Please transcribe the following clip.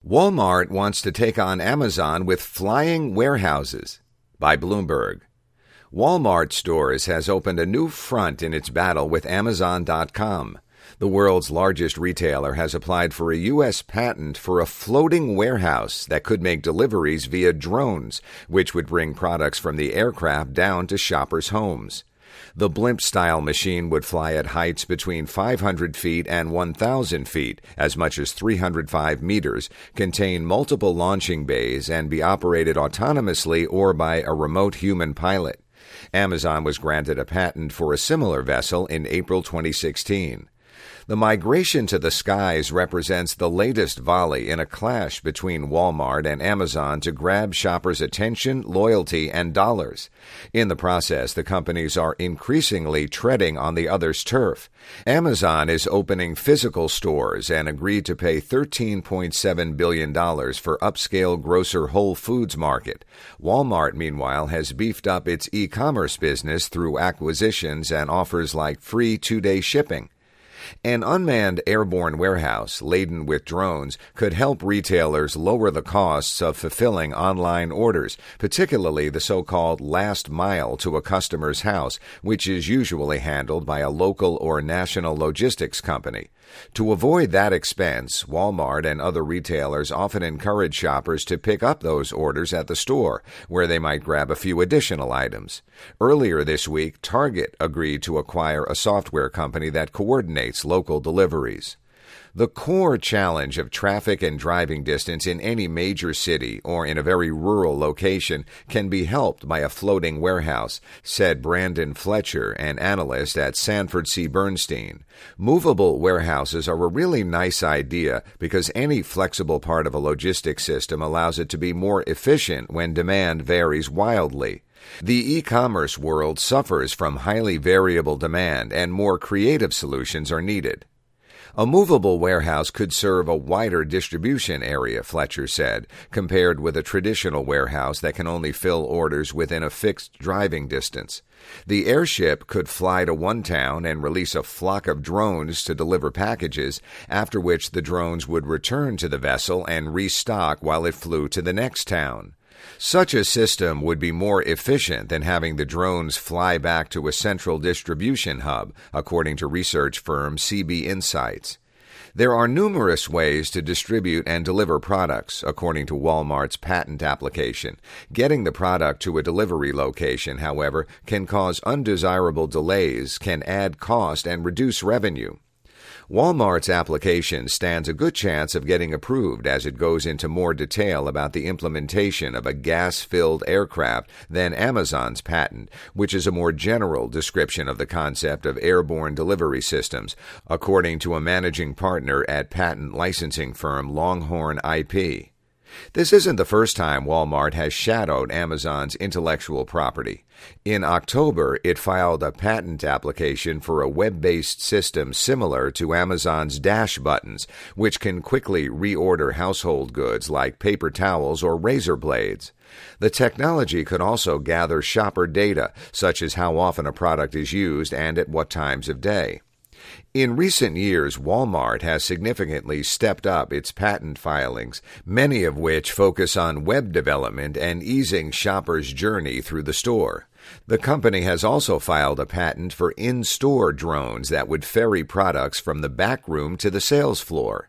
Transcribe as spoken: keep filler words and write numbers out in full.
Walmart wants to take on Amazon with flying warehouses. By Bloomberg. Walmart Stores has opened a new front in its battle with Amazon dot com. The world's largest retailer has applied for a U S patent for a floating warehouse that could make deliveries via drones, which would bring products from the aircraft down to shoppers' homes. The blimp-style machine would fly at heights between five hundred feet and one thousand feet, as much as three hundred five meters, contain multiple launching bays, and be operated autonomously or by a remote human pilot. Amazon was granted a patent for a similar vessel in April twenty sixteen. The migration to the skies represents the latest volley in a clash between Walmart and Amazon to grab shoppers' attention, loyalty, and dollars. In the process, the companies are increasingly treading on the other's turf. Amazon is opening physical stores and agreed to pay thirteen point seven billion dollars for upscale grocer Whole Foods Market. Walmart, meanwhile, has beefed up its e-commerce business through acquisitions and offers like free two-day shipping. An unmanned airborne warehouse laden with drones could help retailers lower the costs of fulfilling online orders, particularly the so-called last mile to a customer's house, which is usually handled by a local or national logistics company. To avoid that expense, Walmart and other retailers often encourage shoppers to pick up those orders at the store, where they might grab a few additional items. Earlier this week, Target agreed to acquire a software company that coordinates local deliveries. The core challenge of traffic and driving distance in any major city or in a very rural location can be helped by a floating warehouse, said Brandon Fletcher, an analyst at Sanford C. Bernstein. Movable warehouses are a really nice idea because any flexible part of a logistics system allows it to be more efficient when demand varies wildly. The e-commerce world suffers from highly variable demand, and more creative solutions are needed. A movable warehouse could serve a wider distribution area, Fletcher said, compared with a traditional warehouse that can only fill orders within a fixed driving distance. The airship could fly to one town and release a flock of drones to deliver packages, after which the drones would return to the vessel and restock while it flew to the next town. Such a system would be more efficient than having the drones fly back to a central distribution hub, according to research firm C B Insights. There are numerous ways to distribute and deliver products, according to Walmart's patent application. Getting the product to a delivery location, however, can cause undesirable delays, can add cost, and reduce revenue. Walmart's application stands a good chance of getting approved as it goes into more detail about the implementation of a gas-filled aircraft than Amazon's patent, which is a more general description of the concept of airborne delivery systems, according to a managing partner at patent licensing firm Longhorn I P. This isn't the first time Walmart has shadowed Amazon's intellectual property. In October, it filed a patent application for a web-based system similar to Amazon's Dash buttons, which can quickly reorder household goods like paper towels or razor blades. The technology could also gather shopper data, such as how often a product is used and at what times of day. In recent years, Walmart has significantly stepped up its patent filings, many of which focus on web development and easing shoppers' journey through the store. The company has also filed a patent for in-store drones that would ferry products from the back room to the sales floor.